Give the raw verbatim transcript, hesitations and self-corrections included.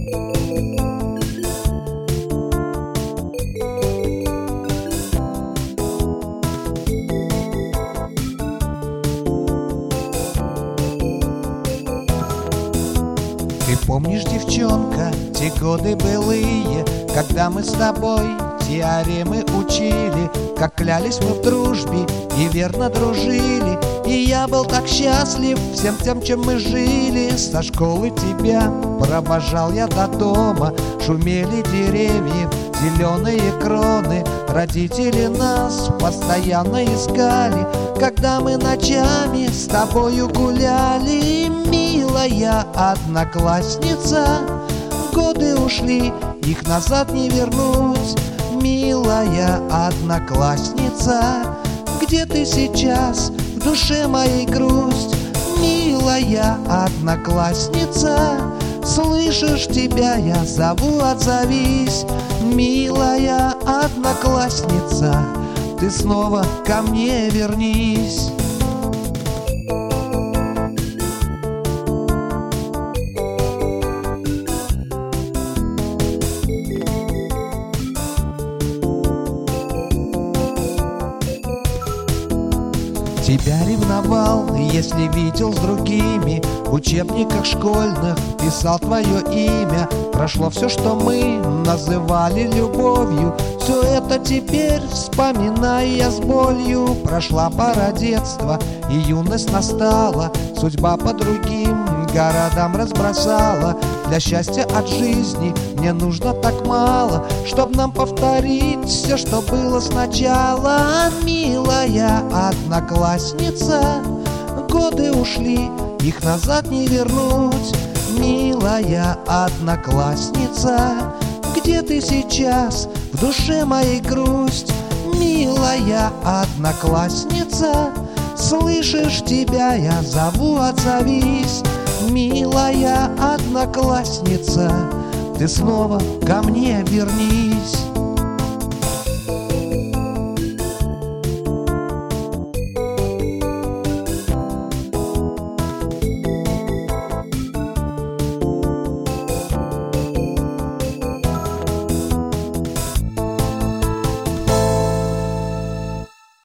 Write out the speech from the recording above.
Ты помнишь, девчонка, те годы былые, когда мы с тобой теоремы учили, как клялись мы в дружбе и верно дружили. И я был так счастлив всем тем, чем мы жили. Со школы тебя провожал я до дома, шумели деревья, зеленые кроны. Родители нас постоянно искали, когда мы ночами с тобою гуляли. Милая одноклассница, годы ушли, их назад не вернуть. Милая одноклассница, где ты сейчас? В душе моей грусть. Милая одноклассница, слышишь, тебя я зову, отзовись. Милая одноклассница, ты снова ко мне вернись. Тебя ревновал, если видел с другими, в учебниках школьных писал твое имя. Прошло все, что мы называли любовью, все это теперь вспоминаю я с болью. Прошла пора детства, и юность настала, судьба по другим городам разбросала. Для счастья от жизни мне нужно так мало, чтоб нам повторить все, что было сначала. Милая одноклассница, годы ушли, их назад не вернуть. Милая одноклассница, где ты сейчас? В душе моей грусть. Милая одноклассница, слышишь, тебя я зову, отзовись. Милая одноклассница, ты снова ко мне вернись.